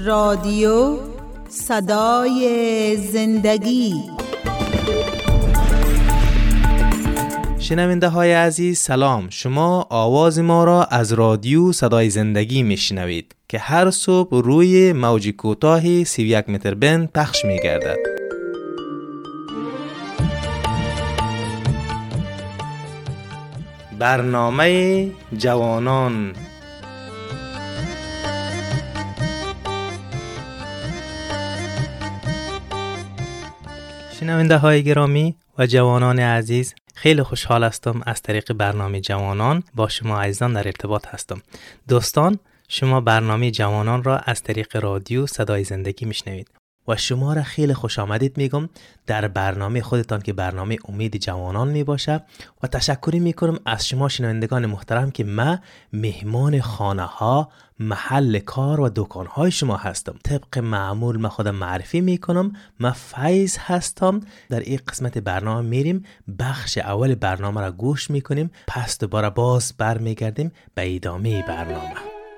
رادیو صدای زندگی. شنونده های عزیز سلام، شما آواز ما را از رادیو صدای زندگی میشنوید که هر صبح روی موج کوتاه 31 متر بند پخش میگردد. برنامه جوانان. شنونده های گرامی و جوانان عزیز، خیلی خوشحال هستم از طریق برنامه جوانان با شما عزیزان در ارتباط هستم. دوستان، شما برنامه جوانان را از طریق رادیو صدای زندگی میشنوید و شما را خیلی خوش آمدید میگم در برنامه خودتان که برنامه امید جوانان میباشه و تشکری میکنم از شما شنوندگان محترم که من مهمان خانه ها، محل کار و دکان های شما هستم. طبق معمول من خودم معرفی میکنم. من فیض هستم. در این قسمت برنامه میریم بخش اول برنامه را گوش میکنیم، پس دوباره باز برمیگردیم به ادامه برنامه.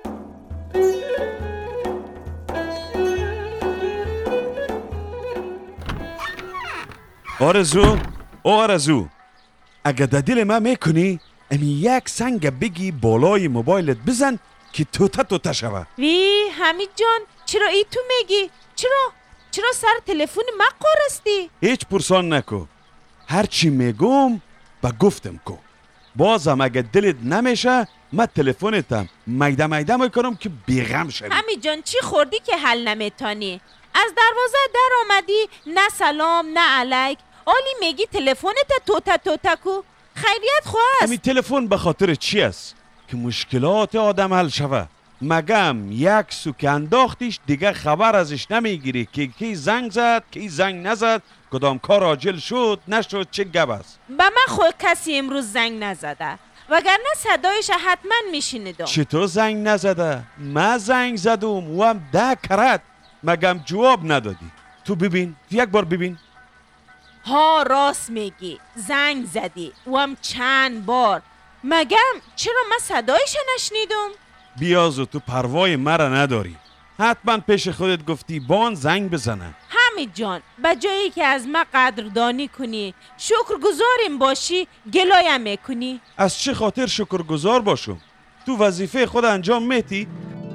آرزو اگه در دل من میکنی امی یک سنگ بگی بالای موبایلت بزن که توته شوه. وی حمید جان، چرا ای تو میگی؟ چرا سر تلفن من قرستی؟ هیچ پرسان نکو، هرچی میگم با گفتم کو. بازم اگه دلت نمیشه من تلفنتم میده میکنم که بیغم شوی. حمید جان، چی خوردی که حل نمیتانی؟ از دروازه در آمدی، نه سلام نه علیک، آلی میگی تلفنت توته کو. خیریت خواست. همین تلفن به خاطر چی است؟ که مشکلات آدم حل شوه. مگم یک سو که انداختیش دیگه خبر ازش نمیگیری که کی زنگ زد کی زنگ نزد، کدام کار عاجل شد نشد، چه گپ است؟ به من خود کسی امروز زنگ نزده، وگرنه صدایش حتما میشنیدم. چطور زنگ نزده؟ من زنگ زدم و هم 10 کرد، مگم جواب ندادی؟ تو ببین، یک بار ببین. ها راست میگی، زنگ زدی و هم چند بار. مگم چرا من صدایش نشنیدم؟ بیازو تو پروای مرا نداری، حتما پیش خودت گفتی بان زنگ بزنه. حمید جان، به جایی که از من قدردانی کنی، شکرگزاریم باشی، گلایم میکنی. از چه خاطر شکرگزار باشم؟ تو وظیفه خود انجام میدی؟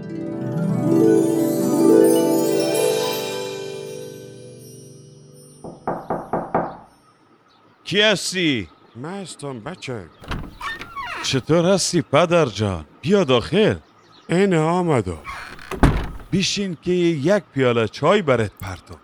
کی هستی؟ من هستم بچه. چطور هستی پدر جان؟ بیا داخل. اینه آمدم. بیشین که یک پیاله چای برات پرتم.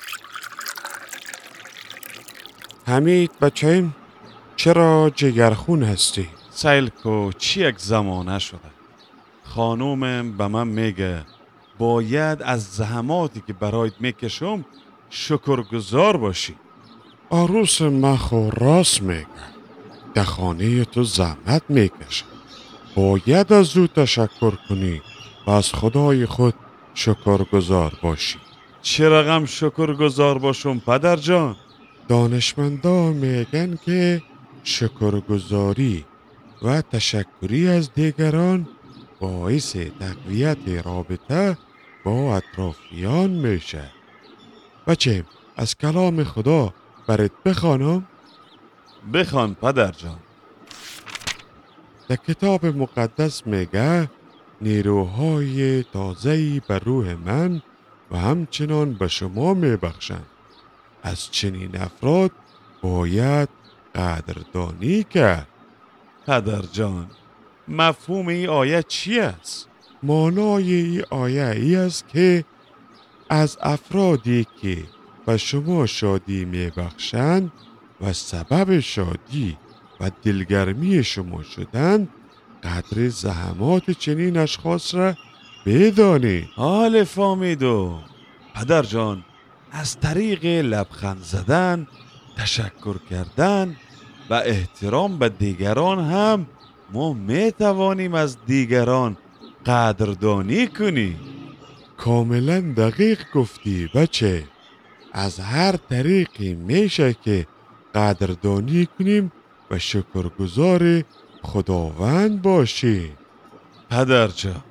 حمید بچه‌م، چرا جگرخون هستی؟ سیل کو، چی یک زمانه شده. خانومم به من میگه باید از زحماتی که برایت میکشم شکرگزار باشی. عروس مخو راست میگه، در خانه تو زحمت میکشه، باید از او تشکر کنی و از خدای خود شکرگزار باشی. چرا غم شکرگزار باشم پدر جان؟ دانشمندا میگن که شکرگزاری و تشکری از دیگران باعث تقویت رابطه با اطرافیان میشه. بچه، از کلام خدا برات بخوانم؟ بخوان پدر جان. در کتاب مقدس میگه نیروهای تازه‌ای بر روح من و همچنان به شما میبخشند. از چنین افراد باید قدردانی کرد. پدر جان، مفهوم این آیه چی است؟ معنای این آیه ای است که از افرادی که به شما شادی میبخشند و سبب شادی و دلگرمی شما شدند، قدر زحمات چنین اشخاص را بدانید. حال فهمیدو پدر جان. از طریق لبخند زدن، تشکر کردن و احترام به دیگران هم ما میتوانیم از دیگران قدردانی کنیم. کاملا دقیق گفتی بچه. از هر طریقی میشه که قدردانی کنیم و شکرگزار خداوند باشیم. پدر جان،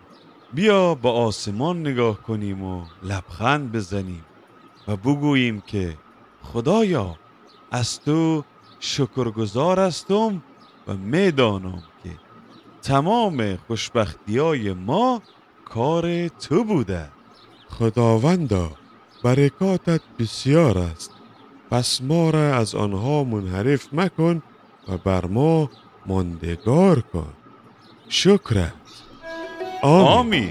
بیا به آسمان نگاه کنیم و لبخند بزنیم و بگوییم که خدایا از تو شکرگزار هستم و میدانم که تمام خوشبختی‌های ما کار تو بوده. خداوندا برکاتت بسیار است، پس ما را از آنها منحرف مکن و بر ما ماندگار کن. شکرت. آمین.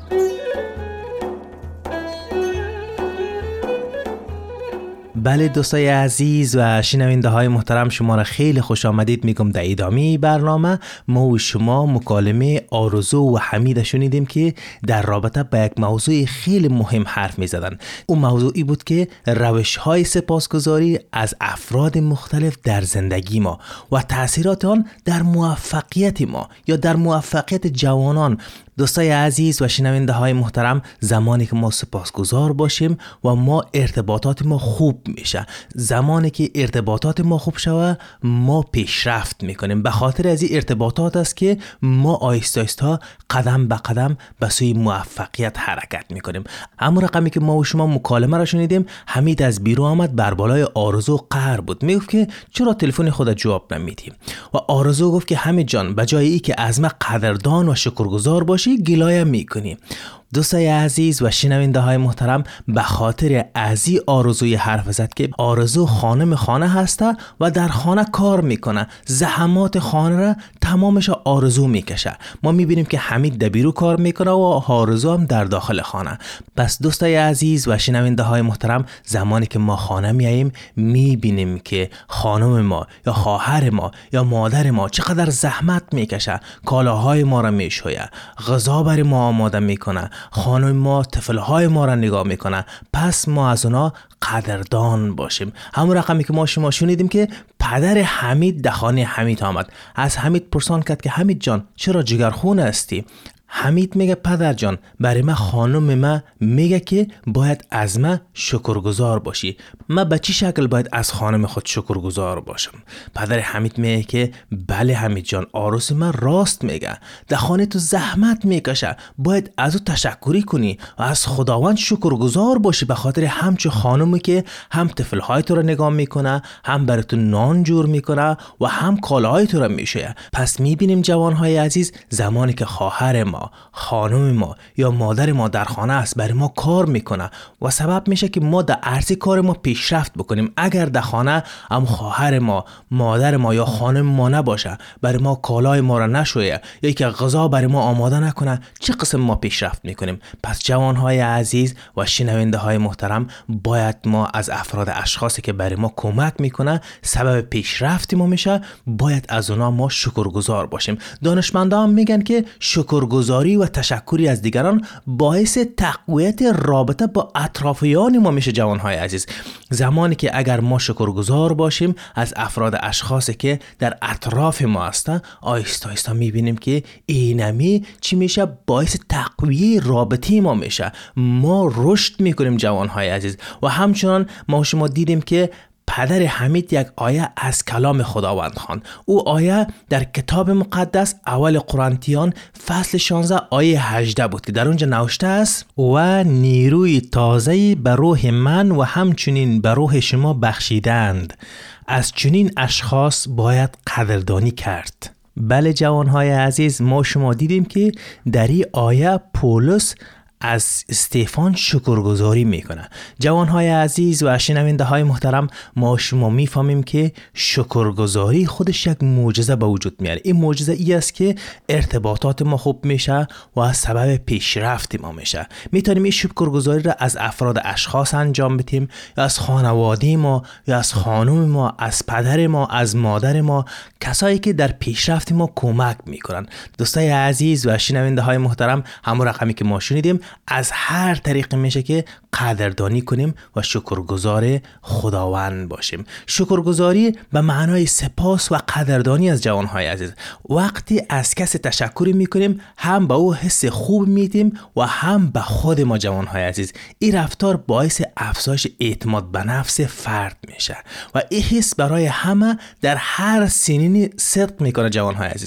بله دوستای عزیز و شنونده های محترم، شما را خیلی خوش آمدید میگم. در ادامه برنامه ما و شما مکالمه آرزو و حمید شنیدیم که در رابطه با یک موضوع خیلی مهم حرف میزدن. اون موضوعی بود که روش های سپاسگزاری از افراد مختلف در زندگی ما و تأثیرات آن در موفقیت ما یا در موفقیت جوانان. دوستای عزیز و شنونده های محترم، زمانی که ما سپاسگزار باشیم و ما ارتباطات ما خوب میشه، زمانی که ارتباطات ما خوب شوه ما پیشرفت میکنیم. به خاطر از این ارتباطات است که ما آهسته آهسته قدم به قدم به سوی موفقیت حرکت میکنیم. اما رقمی که ما و شما مکالمه را شنیدیم، حمید از بیرون آمد، بر بالای آرزو قهر بود. میگفت که چرا تلفن خود جواب نمیدی؟ و آرزو گفت که حمید جان، بجای ای که از من قدردان و شکرگزار باشی گلایه میکنی. دوستای عزیز و شنونده های محترم، به خاطر ازی آرزوی حرف زد که آرزو خانم خانه هسته و در خانه کار میکنه، زحمات خانه را تمامش آرزو میکشه. ما میبینیم که حمید در بیرون کار میکنه و آرزو هم در داخل خانه. پس دوستای عزیز و شنونده های محترم، زمانی که ما خانه میاییم میبینیم که خانم ما یا خواهر ما یا مادر ما چقدر زحمت میکشه، کالاهای ما را میشویه، غذا برای ما آماده میکنه، خانم ما طفلهای ما را نگاه میکنه. پس ما از اونا قدردان باشیم. همون رقمی که ما شما شنیدیم که پدر حمید در خانه حمید آمد. از حمید پرسان کرد که حمید جان چرا جگرخون هستی؟ حمید میگه پدر جان، برای من خانم من میگه که باید از من شکرگزار باشی. من به چی شکل باید از خانم خود شکرگزار باشم؟ پدر حمید میگه که بله حمید جان، آرزو من راست میگه، در خانه تو زحمت میکشه، باید از او تشکری کنی و از خداوند شکرگزار باشی به خاطر همچه خانمی که هم طفلهای تو را نگاه میکنه، هم برای تو نان جور میکنه و هم کالاهای تو را میشه. پس میبینیم جوانهای عزیز، زمانی که خواهر ما، خانم ما یا مادر ما در خانه است، برای ما کار میکنه و سبب میشه که ما در عرصه کار ما پیشرفت بکنیم. اگر در خانه هم خواهر ما، مادر ما یا خانم ما نباشه، برای ما کالای ما را نشویه یا که غذا برای ما آماده نکنه، چه قسم ما پیشرفت میکنیم؟ پس جوانهای عزیز و شنونده های محترم، باید ما از افراد اشخاصی که برای ما کمک میکنه، سبب پیشرفت ما میشه، باید از اونا ما شکرگزار باشیم. دانشمندان میگن که شکرگزاری و تشکری از دیگران باعث تقویت رابطه با اطرافیان ما میشه. جوانهای عزیز، زمانی که اگر ما شکرگزار باشیم از افراد اشخاصی که در اطراف ما هستن، آهسته آهسته میبینیم که اینمی چی میشه؟ باعث تقویت رابطه ما میشه. ما رشد میکنیم جوانهای عزیز. و همچنان ما شما دیدیم که پدر حمید یک آیه از کلام خداوند خواند. او آیه در کتاب مقدس اول قرنتیان فصل 16 آیه 18 بود که در اونجا نوشته است و نیروی تازه‌ای به روح من و همچنین به روح شما بخشیدند. از چنین اشخاص باید قدردانی کرد. بله جوانهای عزیز، ما شما دیدیم که در این آیه پولس از استفان شکرگزاری میکنه. جوانهای عزیز و شنونده های محترم، ما شما میفهمیم که شکرگزاری خودش یک معجزه به وجود میاره. این معجزه ای است که ارتباطات ما خوب میشه و سبب پیشرفت ما میشه. میتونیم این شکرگزاری را از افراد اشخاص انجام بدیم، یا از خانواده ما، یا از خانم ما، از پدر ما، از مادر ما، کسایی که در پیشرفت ما کمک میکنن. دوستای عزیز و شنونده های محترم، همون رقمی که ما شنیدیم، از هر طریق میشه که قدردانی کنیم و شکرگزار خداوند باشیم. شکرگزاری به معنای سپاس و قدردانی از جوانهای عزیز. وقتی از کسی تشکر میکنیم، هم به او حس خوب میدیم و هم به خود ما جوانهای عزیز. این رفتار باعث افزایش اعتماد به نفس فرد میشه و این حس برای همه در هر سنینی صدق میکنه جوانهای عزیز.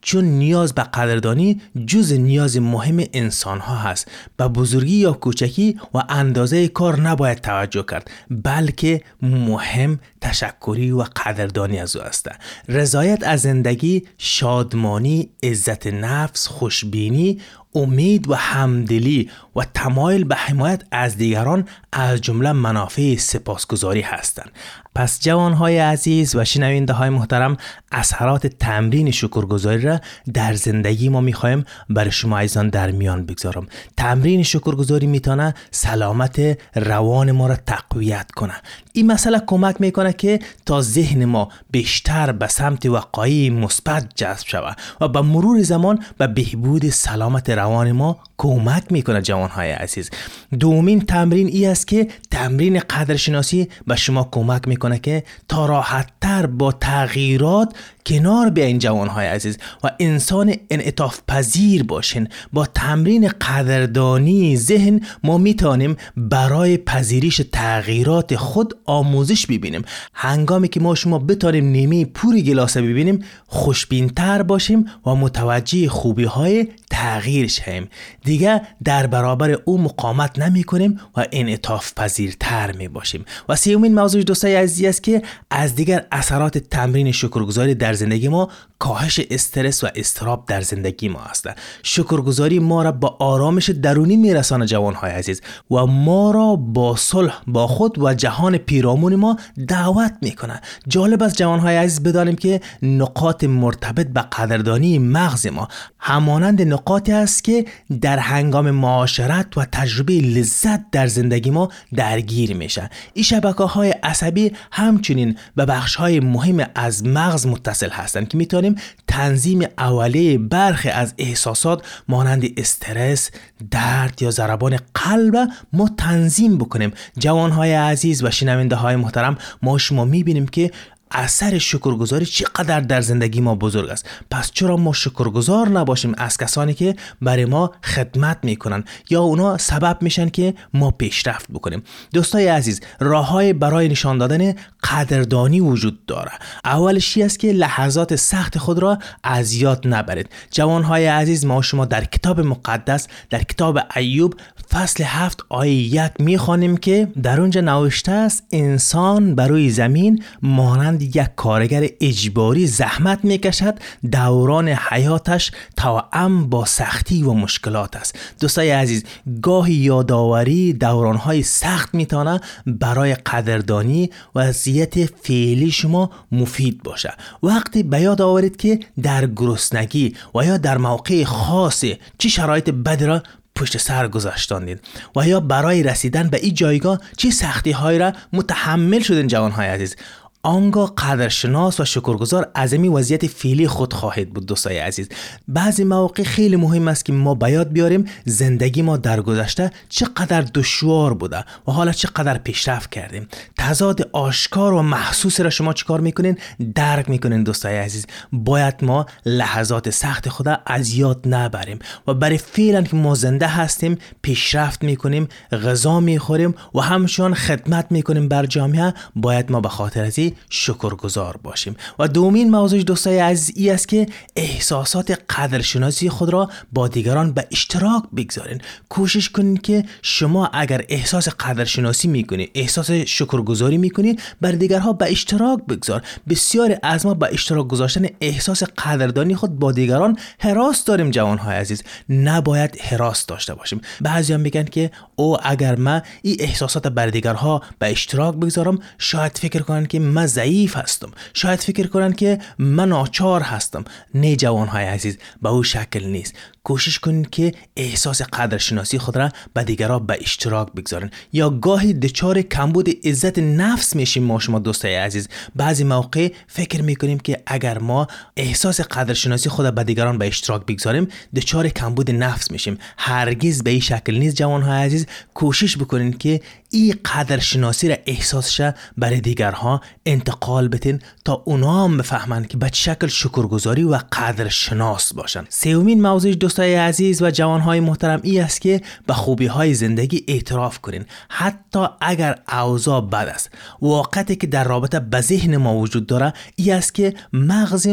چون نیاز به قدردانی جز نیاز مهم انسان ها هست. به بزرگی یا کوچکی و اندازه کار نباید توجه کرد، بلکه مهم تشکری و قدردانی از او است. رضایت از زندگی، شادمانی، عزت نفس، خوشبینی، امید و همدلی و تمایل به حمایت از دیگران از جمله منافع سپاسگزاری هستند. پس جوانهای عزیز و شنونده های محترم، اثرات تمرین شکرگزاری را در زندگی ما میخوایم برای شما عزیزان در میان بگذارم. تمرین شکرگزاری میتونه سلامت روان ما را تقویت کنه. این مسئله کمک میکنه که تا ذهن ما بیشتر به سمت وقایع مثبت جذب شود و به مرور زمان به بهبود سلامت روان ما کمک میکنه. جوانهای عزیز، دومین تمرین ای است که تمرین قدرشناسی به شما کمک میکنه که تا راحت تر با تغییرات کنار بیاین. جوانهای عزیز و انسان انعطاف پذیر باشین. با تمرین قدردانی ذهن ما میتونیم برای پذیرش تغییرات خود آموزش ببینیم. هنگامی که ما شما بتونیم نیمه پوری گلاسه ببینیم، خوشبین تر باشیم و متوجه خوبی های تغییر شیم. دیگه در برابر او مقاومت نمی کنیم و انعطاف پذیرتر می باشیم. و سومین موضوع دوستای عزیز است که از دیگر اثرات تمرین شکرگزاری در زندگی ما کاهش استرس و اضطراب در زندگی ما است. شکرگزاری ما را با آرامش درونی میرسانه جوانهای عزیز و ما را با صلح با خود و جهان پیرامون ما دعوت میکنه. جالب است جوانهای عزیز بدانیم که نقاط مرتبط به قدردانی مغز ما همانند نقاطی است که در هنگام معاشرت و تجربه لذت در زندگی ما درگیر میشه. این شبکه‌های عصبی همچنین به بخش‌های مهم از مغز متصل هستند که میتونیم تنظیم اولیه برخی از احساسات مانند استرس، درد یا ضربان قلب ما تنظیم بکنیم. جوانهای عزیز و شنونده های محترم، ما شما میبینیم که اثر شکرگزاری چقدر در زندگی ما بزرگ است. پس چرا ما شکرگزار نباشیم از کسانی که برای ما خدمت میکنن یا اونا سبب میشن که ما پیشرفت بکنیم؟ دوستای عزیز، راههای برای نشان دادن قدردانی وجود داره. اولش است که لحظات سخت خود را از یاد نبرید. جوانهای عزیز، ما شما در کتاب مقدس، در کتاب ایوب فصل 7 آیه 1 میخوانیم که در اونجا نوشته است: انسان بر روی زمین مانند یک کارگر اجباری زحمت میکشد، دوران حیاتش توأم با سختی و مشکلات است. دوستای عزیز، گاهی یادآوری دورانهای سخت میتونه برای قدردانی و وضعیت فعلی شما مفید باشه. وقتی به یاد آورید که در گرسنگی و یا در موقع خاصی چه شرایط بدی را پشت سر گذاشتاندید و یا برای رسیدن به این جایگاه چه سختی های را متحمل شدین، جوانهای عزیز، آنگاه قدرشناس و شکرگزار از این وضعیت فعلی خود خواهید بود. دوستای عزیز، بعضی مواقع خیلی مهم است که ما به یاد بیاریم زندگی ما در گذشته چقدر دشوار بوده و حالا چقدر پیشرفت کردیم. تضاد آشکار و محسوس را شما چیکار میکنین؟ درک میکنین. دوستای عزیز، باید ما لحظات سخت خود از یاد نبریم و برای فعلا که ما زنده هستیم پیشرفت میکنیم، غذا میخوریم و همچنان خدمت میکنیم بر جامعه، باید ما به خاطر از شکرگزار باشیم. و دومین موضوع دوستای عزیز ای است که احساسات قدرشناسی خود را با دیگران به اشتراک بگذارین. کوشش کنین که شما اگر احساس قدرشناسی میکنید، احساس شکرگزاری میکنید، بر دیگرها به اشتراک بگذار. بسیار از ما به اشتراک گذاشتن احساس قدردانی خود با دیگران هراس داریم. جوانهای عزیز، نباید هراس داشته باشیم. بعضیان میگن که او اگر من این احساسات بر دیگرها به اشتراک بگذارم، شاید فکر کنن که من ضعیف هستم، شاید فکر کنن که من ناچار هستم. نه جوانهای عزیز، به او شکل نیست. کوشش کنید که احساس قدرشناسی خود را به دیگران به اشتراک بگذارن. یا گاهی دچار کمبود عزت نفس میشیم ما شما دوستای عزیز. بعضی موقع فکر میکنیم که اگر ما احساس قدرشناسی خود را به دیگران به اشتراک بگذاریم دچار کمبود نفس میشیم. هرگز به این شکل نیست. جوانهای عزیز، کوشش بکنین که این قدرشناسی را احساسش برای دیگرها انتقال بدین تا اونا هم بفهمن که به چه شکل شکرگزاری و قدرشناس باشن. سومین موضوع دوستای عزیز و جوانهای محترم ای است که به خوبی‌های زندگی اعتراف کنین، حتی اگر اوضاع بد است. واقعیتی که در رابطه به ذهن ما وجود داره ای است که مغز ما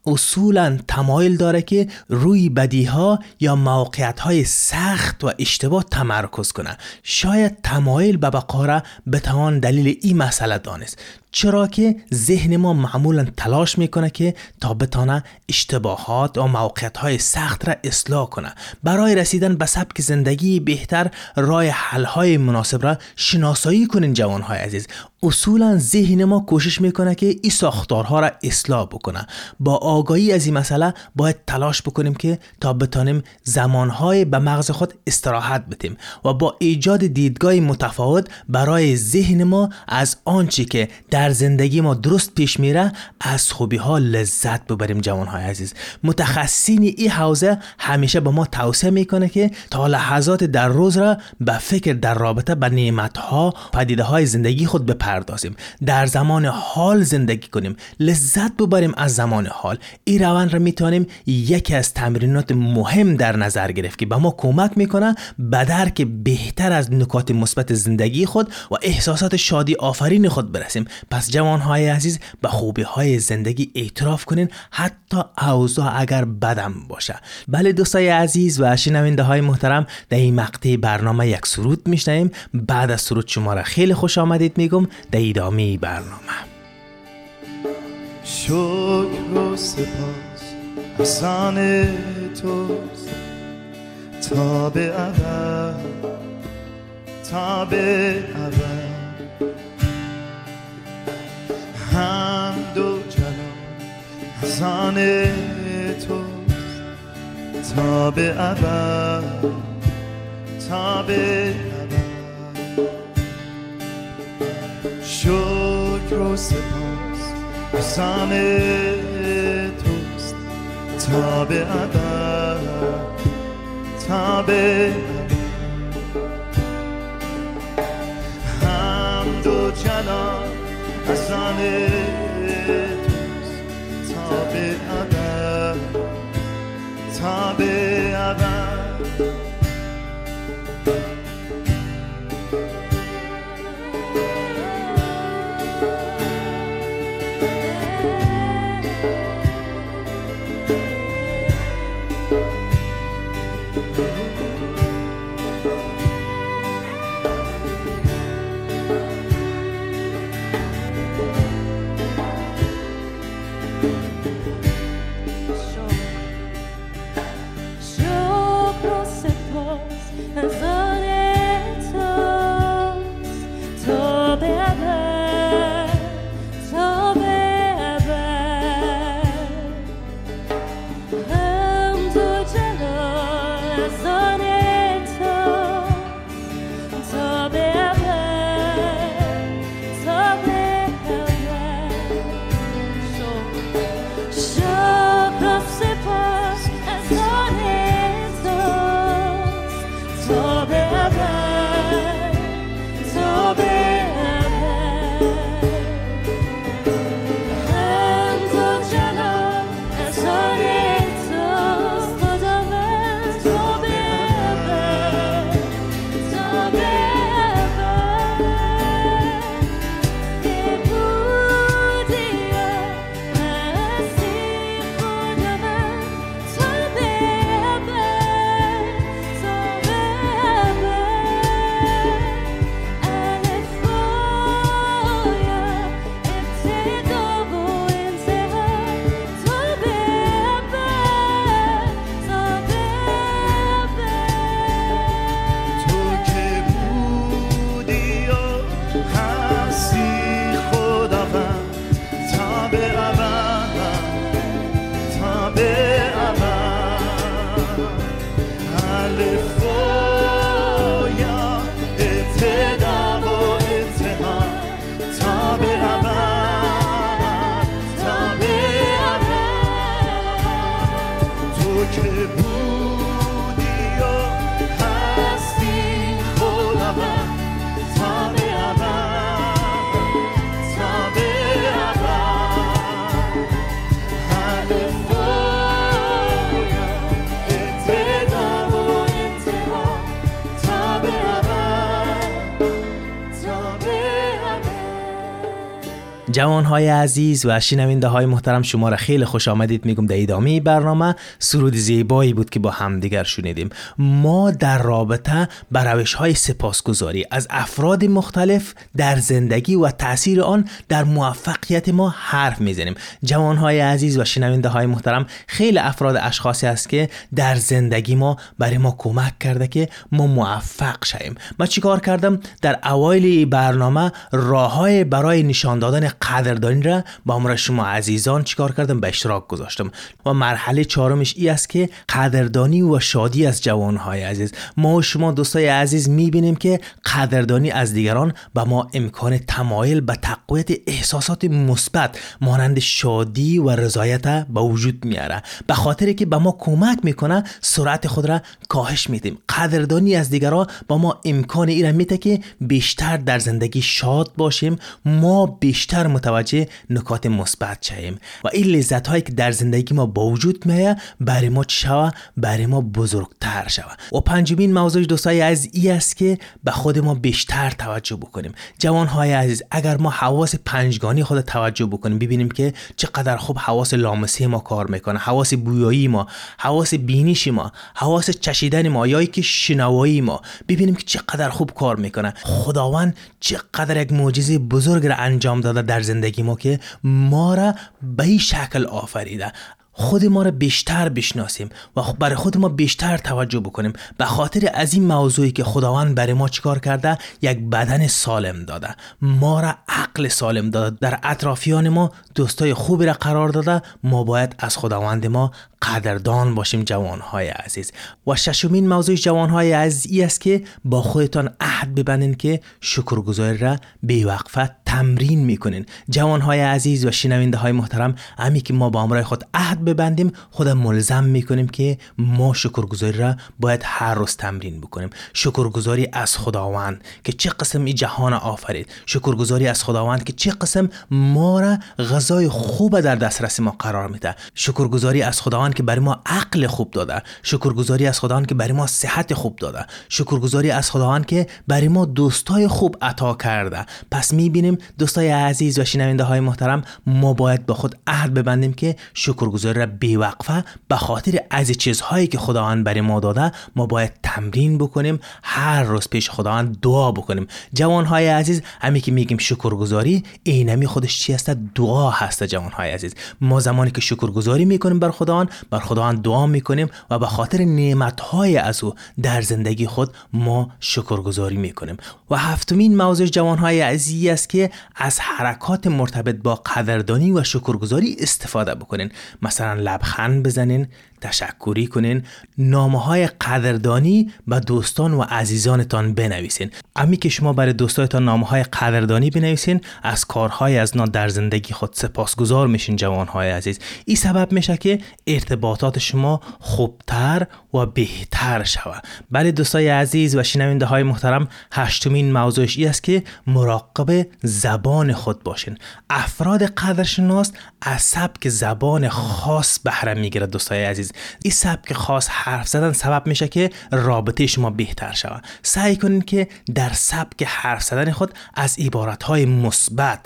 اصولاً تمایل داره که روی بدیها یا موقعیت‌های سخت و اشتباه تمرکز کنه. شاید تمایل به بقا را بتوان دلیل این مسئله دانست، چرا که ذهن ما معمولاً تلاش میکنه که تا بتانه اشتباهات و موقعیت‌های سخت را اصلاح کنه. برای رسیدن به سبک زندگی بهتر راه حل‌های مناسب را شناسایی کنین جوان‌های عزیز. اصولاً ذهن ما کوشش میکنه که این ساختارها را اصلاح بکنه. با آگاهی از این مسئله باید تلاش بکنیم که تا بتانیم زمانهای به مغز خود استراحت بدیم و با ایجاد دیدگاه متفاوت برای ذهن ما از آنچه که در زندگی ما درست پیش میره از خوبی ها لذت ببریم. جوانهای عزیز، متخصصین این حوزه همیشه به ما توصیه میکنه که تا لحظات در روز را به فکر در رابطه با نعمت‌ها پدیده های زندگی خود بپردازیم، در زمان حال زندگی کنیم، لذت ببریم از زمان حال. این روند را میتونیم یکی از تمرینات مهم در نظر گرفت که به ما کمک میکنه به درک بهتر از نکات مثبت زندگی خود و احساسات شادی آفرین خود برسیم. پس جوانهای عزیز، به خوبی های زندگی اعتراف کنین، حتی اوضاع اگر بدم باشه. بله دوستای عزیز و شنونده های محترم، در این مقطع برنامه یک سرود میشنویم. بعد از سرود شما را خیلی خوش آمدید میگم در ادامه برنامه. شکر و سپاس از آن توست تا به ابد، تا به ابد. حمد و جلال از آن توست تا به ابد، تا به ابد. شکر و سپاس از آن توست تا به ابد، تا به ابد. حمد و جلال از آن توست تا به ابد، تا به ابد. جوانهای عزیز و شنونده های محترم، شما را خیلی خوش آمدید میگم در ادامه برنامه. سرود زیبایی بود که با همدیگر شنیدیم. ما در رابطه با روش‌های سپاسگزاری از افراد مختلف در زندگی و تأثیر آن در موفقیت ما حرف میزنیم. جوانهای عزیز و شنونده های محترم، خیلی افراد اشخاصی هست که در زندگی ما برای ما کمک کرده که ما موفق شویم. من چیکار کردم؟ در اوایل برنامه راه‌های برای نشان دادن قدردانی را با همراه شما عزیزان چیکار کردم؟ به اشتراک گذاشتم. و مرحله چهارمش این است که قدردانی و شادی از جوانهای عزیز. ما و شما دوستای عزیز میبینیم که قدردانی از دیگران به ما امکان تمایل به تقویت احساسات مثبت مانند شادی و رضایت به وجود میاره، به خاطری که به ما کمک میکنه سرعت خود را کاهش میدیم. قدردانی از دیگران با ما امکان این را میده که بیشتر در زندگی شاد باشیم، ما بیشتر متوجه نکات مثبت شویم و این لذت هایی که در زندگی ما با وجود میاد برای ما شوه، برای ما بزرگتر شوه. و پنجمین موضوع دوستای عزیز این است که به خود ما بیشتر توجه بکنیم. جوانهای عزیز، اگر ما حواس پنجگانی خود توجه بکنیم، ببینیم که چقدر خوب حواس لامسی ما کار میکنه، حواس بویایی ما، حواس بینیش ما، حواس چشیدن ما، یا که شنوایی ما، ببینیم که چقدر خوب کار میکنه. خداوند چقدر یک معجزه بزرگ را انجام داده در زندگی ما که ما را به این شکل آفریده. خود ما را بیشتر بشناسیم و برای خود ما بیشتر توجه بکنیم. به خاطر از این موضوعی که خداوند برای ما چیکار کرده؟ یک بدن سالم داده، ما را عقل سالم داده، در اطرافیان ما دوستای خوبی را قرار داده. ما باید از خداوند ما قدردان باشیم جوانهای عزیز. و ششمین موضوع جوانهای عزیز این است که با خودتان عهد ببندین که شکرگزاری را بی‌وقفه تمرین میکنین. جوانهای عزیز و شنونده های محترم، امی که ما با همراه خود عهد ببندیم، خود ملزم میکنیم که ما شکرگزاری را باید هر روز تمرین بکنیم. شکرگزاری از خداوند که چه قسم این جهان آفرید، شکرگزاری از خداوند که چه قسم ما را غذای خوب در دسترس ما قرار میده، شکرگزاری از خداوند که برای ما عقل خوب داده، شکرگزاری از خداوند که برای ما صحت خوب داده، شکرگزاری از خداوند که برای ما دوستای خوب عطا کرده. پس میبینیم دوستای عزیز و شنونده های محترم، ما باید با خود عهد ببندیم که شکرگزاری را بی‌وقفه به خاطر از چیزهایی که خداوند برای ما داده ما باید تمرین بکنیم، هر روز پیش خداوند دعا بکنیم. جوانهای عزیز، همین که میگیم شکرگزاری، اینمی خودش چی هست؟ دعا هست. جوانهای عزیز، ما زمانی که شکرگزاری میکنیم بر خداوند دعا میکنیم و به خاطر نعمتهای از او در زندگی خود ما شکرگزاری میکنیم. و هفتمین موضوع جوانهای عزیز است که از حرکات مرتبط با قدردانی و شکرگزاری استفاده بکنین. مثلا لبخند بزنین، تشکری کنین، نامه‌های قدردانی به دوستان و عزیزانتان بنویسین. امی که شما برای دوستانتان نامه‌های قدردانی بنویسین، از کارهای از نا در زندگی خود سپاسگزار میشین. جوانهای عزیز، این سبب میشه که ارتباطات شما خوبتر و بهتر شود. بله دوستای عزیز و شنونده های محترم، هشتمین موضوعش این است که مراقب زبان خود باشین. افراد قدرشناس از سبک زبان خاص بهره میگیرد. دوستای عزیز، این سبک خاص حرف زدن سبب میشه که رابطه شما بهتر شود. سعی کنین که در سبک حرف زدن خود از عبارتهای مثبت،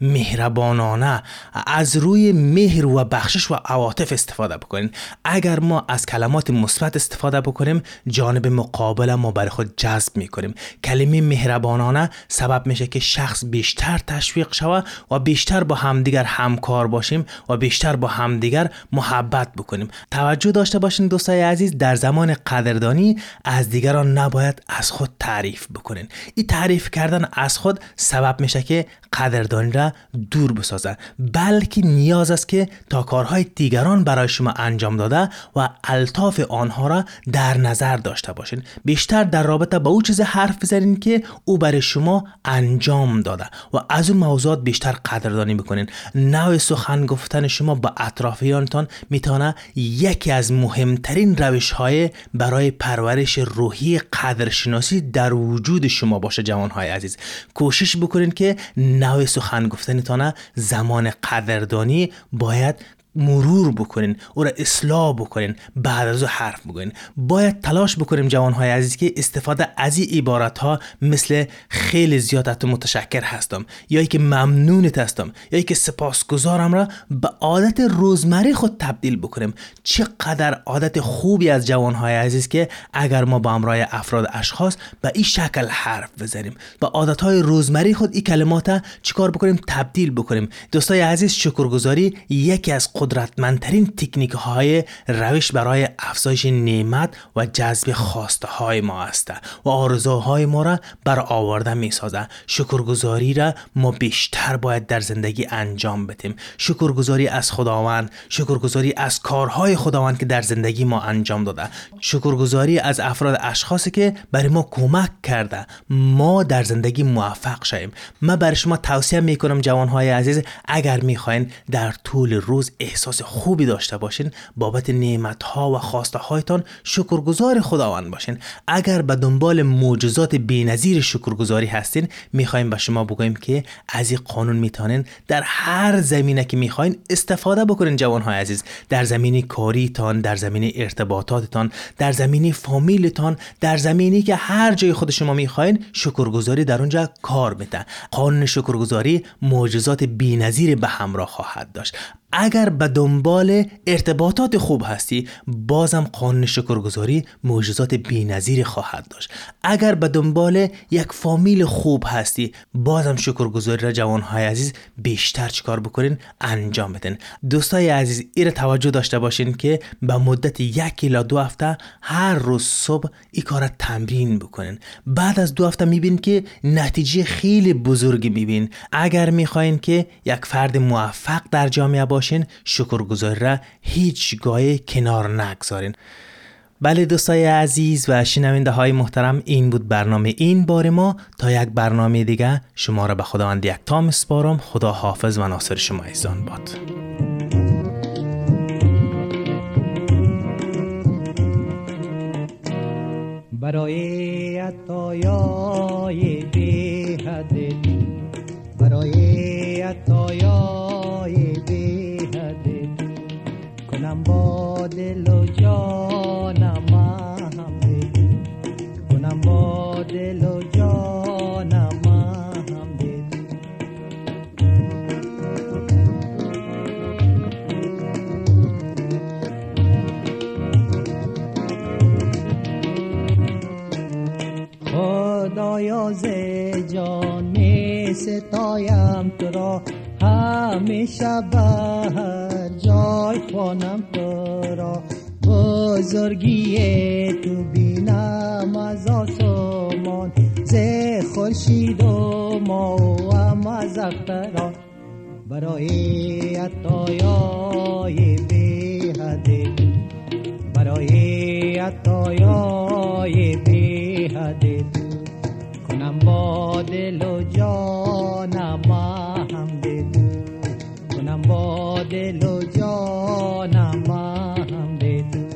مهربانانه، از روی مهر و بخشش و عواطف استفاده بکنین. اگر ما از کلمات مثبت استفاده بکنیم، جانب مقابل ما برای خود جذب میکنیم. کلمه مهربانانه سبب میشه که شخص بیشتر تشویق شود و بیشتر با همدیگر همکار باشیم و بیشتر با همدیگر محبت بکنیم. توجه داشته باشین دوستای عزیز، در زمان قدردانی از دیگران نباید از خود تعریف بکنین. این تعریف کردن از خود سبب میشه که قدردانی را دور بسازه، بلکه نیاز است که تا کارهای دیگران برای شما انجام داده و الطاف آنها را در نظر داشته باشین. بیشتر در رابطه با او چیز حرف بزنین که او برای شما انجام داده و از اون موضوعات بیشتر قدردانی بکنین. نوع سخن گفتن شما با اطرافیانتان میتونه یکی از مهمترین روش‌های برای پرورش روحی قدرشناسی در وجود شما باشه. جوانهای عزیز، کوشش بکنین که نوع سخن گفتنتان زمان قدردانی باید مرور بکنین، او را اصلاح بکنین، بعد از او حرف بگوین. باید تلاش بکنیم جوانهای عزیز که استفاده از این عبارت ها مثل خیلی زیادت متشکر هستم، یا که ممنونت هستم، یا که سپاسگزارم را به عادت روزمره خود تبدیل بکنیم. چقدر عادت خوبی از جوانهای عزیز که اگر ما با همراه افراد اشخاص به این شکل حرف بزنیم، به عادتهای روزمره خود این کلمات چیکار بکنیم؟ تبدیل بکنیم. دوستای عزیز، شکرگزاری یکی از قدرتمندترین تکنیک های روش برای افزایش نعمت و جذب خواسته های ما است و آرزوهای ما را برآورده می سازد. شکرگزاری را ما بیشتر باید در زندگی انجام بدیم. شکرگزاری از خداوند، شکرگزاری از کارهای خداوند که در زندگی ما انجام داده، شکرگزاری از افراد اشخاصی که برای ما کمک کرده ما در زندگی موفق شویم. من برای شما توصیه میکنم جوانهای عزیز، اگر میخواین در طول روز احساس خوبی داشته باشین، بابت نعمتها و خواسته هایتان شکرگزار خداوند باشین. اگر به دنبال معجزات بی‌نظیر شکرگزاری هستین، میخوایم به شما بگویم که از این قانون میتونین در هر زمینه که میخواین استفاده بکنین جوانهای عزیز. در زمینه کاریتان، در زمینه ارتباطاتتان، در زمینه فامیلتان، در زمینی که هر جای خود شما میخواین، شکرگزاری در اونجا کار میده. قانون شکرگزاری معجزات بی‌نظیر به همراه خواهد داشت. اگر به دنبال ارتباطات خوب هستی، بازم قانون شکرگزاری معجزات بی‌نظیر خواهد داشت. اگر به دنبال یک فامیل خوب هستی، بازم شکرگزاری را جوانهای عزیز بیشتر چیکار بکنین؟ انجام بدین. دوستای عزیز، این توجه داشته باشین که به مدت 1 الی 2 هفته هر روز صبح این کار تمرین بکنین. بعد از 2 هفته میبین که نتیجه خیلی بزرگی میبین. اگر میخواین که یک فرد موفق در جامعه باشین، شکرگزاری را هیچگاه کنار نگذارین. بله دوستای عزیز و شنونده های محترم، این بود برنامه این بار ما. تا یک برنامه دیگه شما را به خداوند یکتا میسپارم. خدا حافظ و ناصر شما عزیزان باد. برای عطایای بی حد، برای عطایای بی حد، کنم با دل و جانم حمد، کنم با دل و جانم حمد. خدایا ز جان می ستایم تو را، همیشه به هر جای خوانم تو را. بزرگی تو بینم از آسمان، ز خورشید و ماه از اختران. برای عطایای بی حد، برای عطایای بی حد، کنم با دل و جانم حمد، کنم با دل و جانم حمد.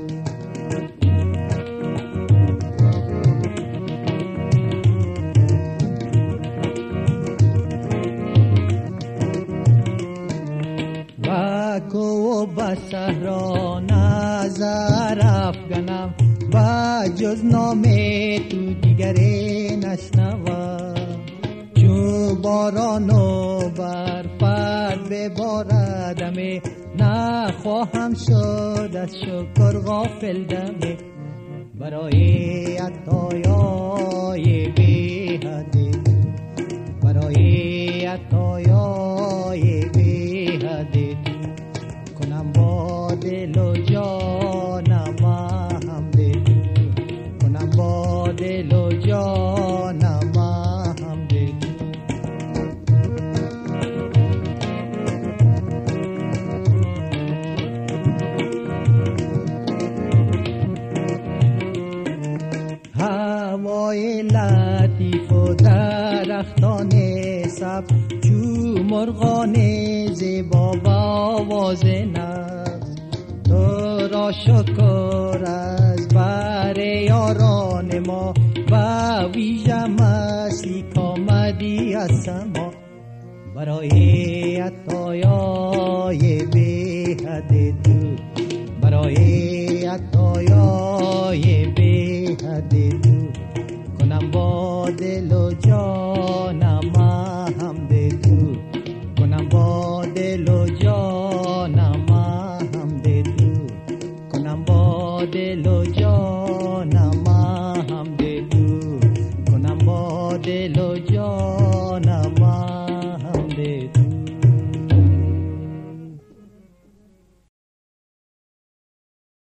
و کو به صحرا نظر افکنم، و جز نام تو دیگری نشنوم. چو باران و برفت بباردمه، نخواهم شد از شکر غافل دمه. برای عطایای بی حد، برای عطایای بی حد، کنم با دل و جانم حمد، کنم با دل و جانم حمد. هوای لطیف و درختان سبز، چو مرغان زیبا و آواز نغز. تو را شکر از بر یاران ما، و ویژه مسیح کامدی از سما. برای عطایای بی حد، خدای عطایای بی حد تو کنم با دل و جانم حمد تو کنم با دل و جانم حمد تو کنم با دل و جانم حمد تو کنم با دل و جانم